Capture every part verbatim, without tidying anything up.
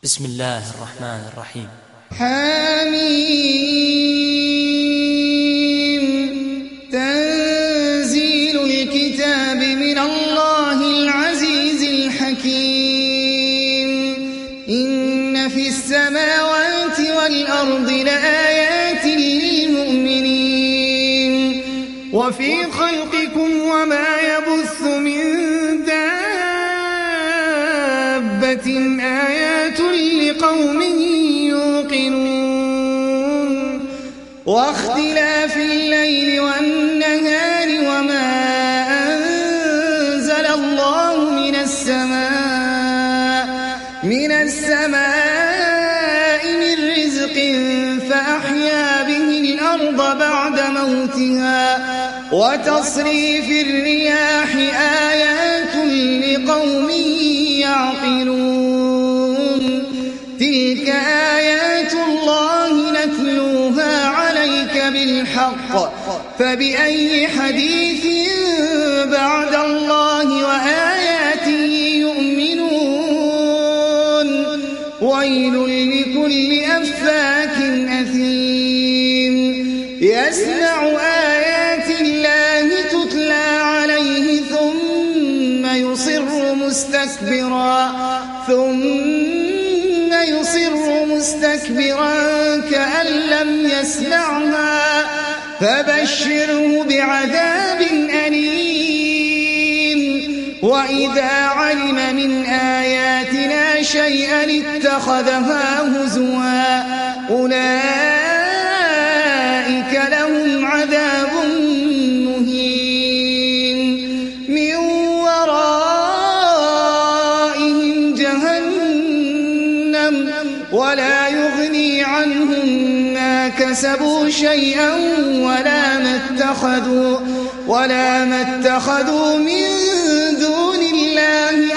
بسم الله الرحمن الرحيم. حميم تنزيل الكتاب من الله العزيز الحكيم. إن في السماوات والأرض لآيات للمؤمنين وفي خلقكم وما يبث من دابة آيات لقوم يوقنون واختلاف الليل والنهار وما أنزل الله من السماء من السماء من رزق فأحيا به الأرض بعد موتها وتصريف الرياح آيات لقوم يعقلون تلك آيات الله نتلوها عليك بالحق فبأي حديث بعد الله وآياته يؤمنون ويل لكل أفاك أثيم يسمع آيات الله تتلى عليه ثم يصر مستكبرا ثم يصر مستكبرا كأن لم يسمعها فبشره بعذاب أليم وإذا علم من آياتنا شيئا اتخذها هزوا أولئك لهم عذاب مهين من ورائهم جهنم ولا يغني عنهم ما كسبوا شيئا ولا ما اتخذوا ولا ما اتخذوا من دون الله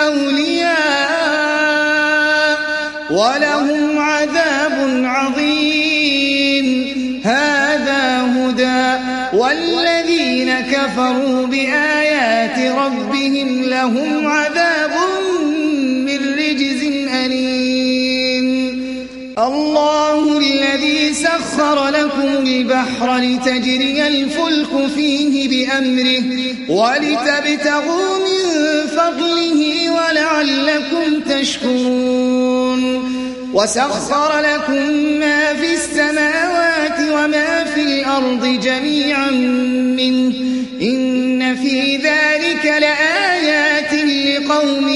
أولياء ولهم عذاب عظيم هذا هدى والذين كفروا بآيات ربهم لهم عذاب من رجز أليم الله الذي سخر لكم البحر لتجري الفلك فيه بأمره ولتبتغوا من فضله ولعلكم تشكرون وسخر لكم ما في السماوات وما في الأرض جميعا منه إن في ذلك لآيات لقوم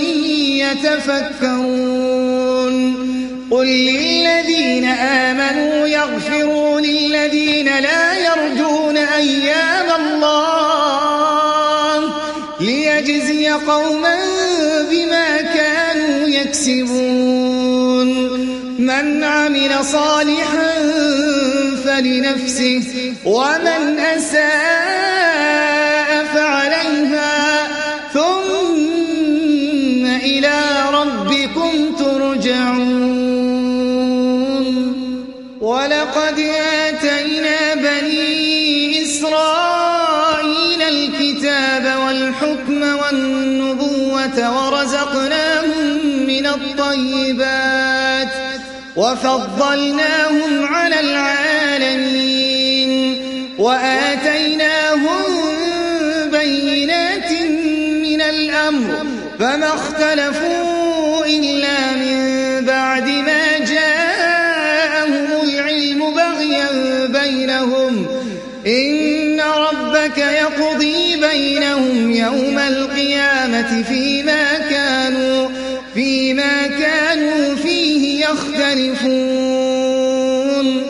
يتفكرون قل للذين آمنوا يغفروا للذين لا يرجون أيام الله ليجزي قوما بما كانوا يكسبون من عمل صالحا فلنفسه ومن أساء فعليها ثم إلى ربكم ترجعون ولقد آتينا بني إسرائيل الكتاب والحكم والنبوة ورزقناهم من الطيبات وفضلناهم على العالمين وآتيناهم بينات من الأمر فما اختلفوا إلا من بعد ما جاءهم العلم بغيا بينهم إن ربك يقضي بينهم يوم القيامة فيما كانوا فيما كانوا فيه يختلفون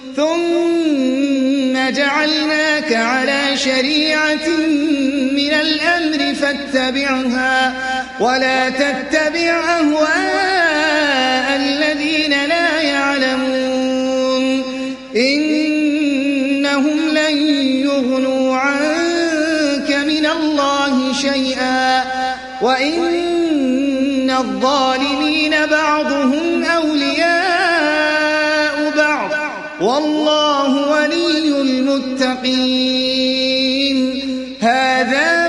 ثم جعلناك على شريعة من الأمر فاتبعها ولا تتبع أهواء الذين لا يعلمون إنهم لن يغنوا عنك من الله شيئا وإن الظالمين بعضهم أولياء بعض والله ولي المتقين هذا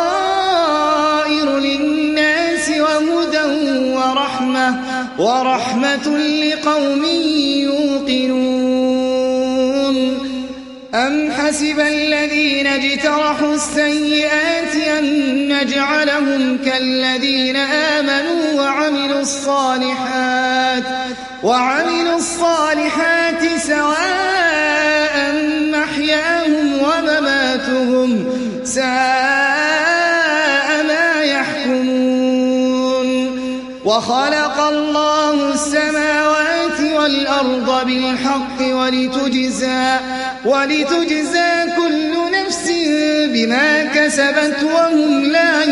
بصائر للناس وهدى ورحمة ورحمة ورحمة لقوم يوقنون أم حسب الذين اجترحوا السيئات أن نجعلهم كالذين آمنوا وعملوا الصالحات وعملوا الصالحات سواء محياهم ومماتهم ساء ما يحكمون وخلق الله السماوات والأرض بالحق ولتجزى ولتجزى كل نفس بما كسبت وهم لا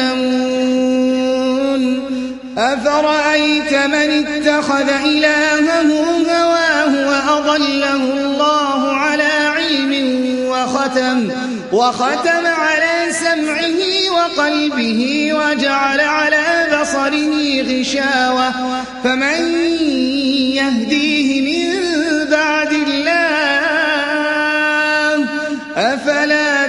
يظلمون أفرأيت من اتخذ إلهه هواه وأضله الله على علم وختم وختم على سمعه وقلبه وجعل على بصره غشاوة فمن يهديه من بعد الله أفلا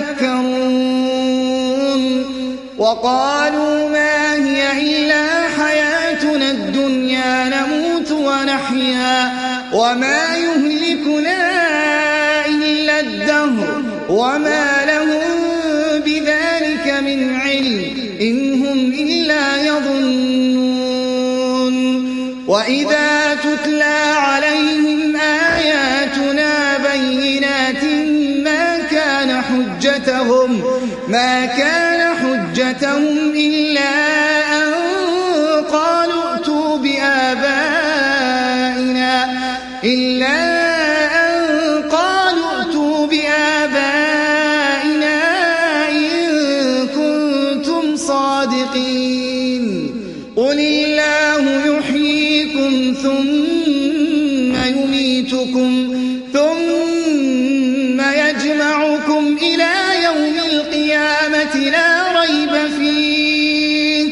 تذكرون وقالوا ما هي إلا حياتنا الدنيا نموت ونحيا وما يهلكنا إلا الدهر وما لهم بذلك من علم إن هم إلا يظنون وإذا تتلى عليهم آياتنا بينات ما كان حجتهم ما كان حجتهم إلا أن قالوا ائتوا بآبائنا إلا أن قالوا ائتوا بآبائنا إن كنتم صادقين قل الله يحييكم ثم يميتكم ثم يجمعكم إلى يوم القيامة لا ريب فيه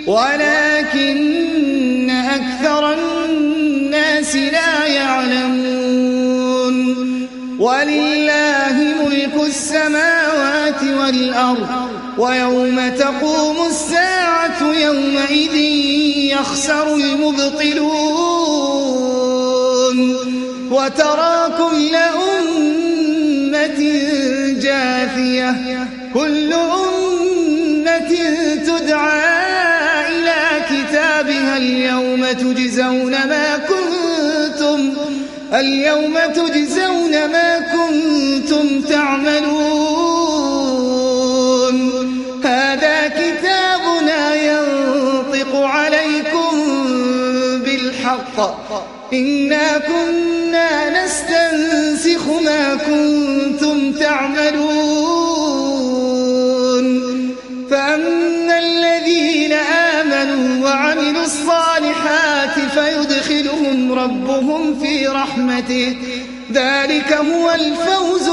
ولكن أكثر الناس لا يعلمون ولله ملك السماوات والأرض ويوم تقوم الساعة يومئذ يخسر المبطلون وترى كل أمة جاثية كل أمة تدعى إلى كتابها اليوم تجزون ما كنتم اليوم تجزون ما كنتم تعملون هذا كتابنا ينطق عليكم بالحق إنا كنا نستنسخ ما كنتم تعملون فأما الذين آمنوا وعملوا الصالحات فيدخلهم ربهم في رحمته ذلك هو الفوز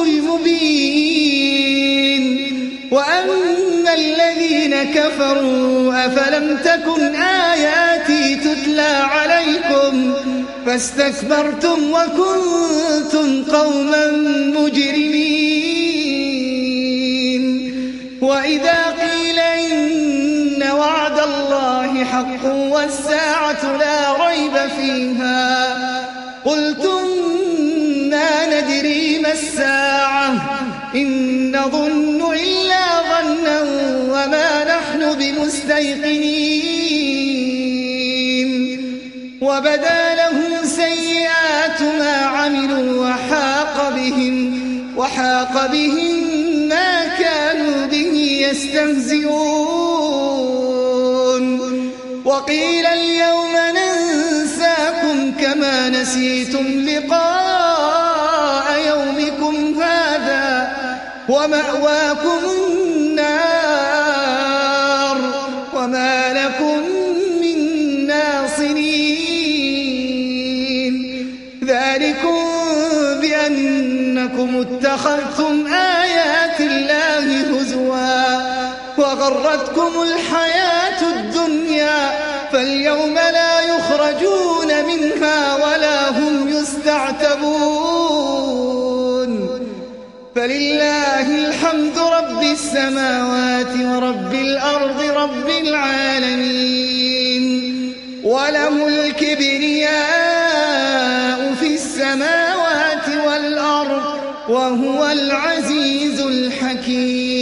المبين وأما الذين كفروا أفلم تكن آياتي تتلى عليكم فاستكبرتم وكنتم قوما مجرمين وإذا قيل إن وعد الله حق والساعة لا ريب فيها قلتم ما ندري ما الساعة إن نظن إلا ظنا وما نحن بمستيقنين وبدا لهم سيئات ما عملوا وحاق بهم وحاق بهم ما كانوا به يستهزئون وقيل اليوم ننساكم كما نسيتم لقاء يومكم هذا ومأواكم النار وما لكم من ناصرين ذلكم بأنكم اتخذتم آيات الله هزوا وغرتكم الحياة الدنيا فاليوم لا يخرجون منها ولا هم يستعتبون فلله الحمد رب السماوات ورب الأرض رب العالمين وله الكبرياء في السماوات والأرض وهو العزيز الحكيم.